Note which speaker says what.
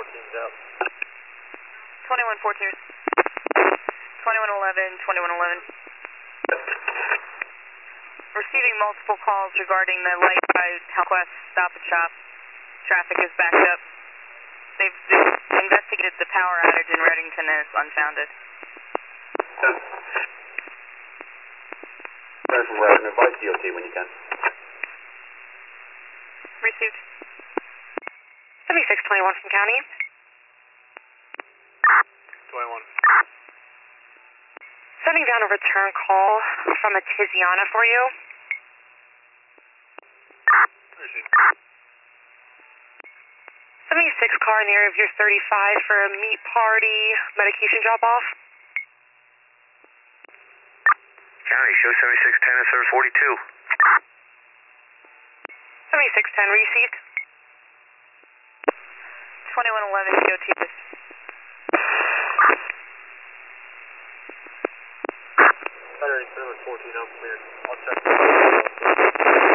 Speaker 1: 14's out.
Speaker 2: 2114. 2111, 2111. Receiving multiple calls regarding the light by Helquest Stop and Shop. Traffic is backed up. They've investigated the power outage in Reddington and it's unfounded.
Speaker 1: Turn from Reddington, advise DOT when you can.
Speaker 2: Received.
Speaker 3: 7621 from County.
Speaker 1: 21.
Speaker 3: Sending down a return call from a Tiziana for you.
Speaker 1: Received.
Speaker 3: 76 car in the area of your 35 for a meat party medication drop-off.
Speaker 4: County, show 7610 and serve 42.
Speaker 3: 7610 received.
Speaker 2: 2111 DOT.
Speaker 1: Battery 14 out clear. I'll check.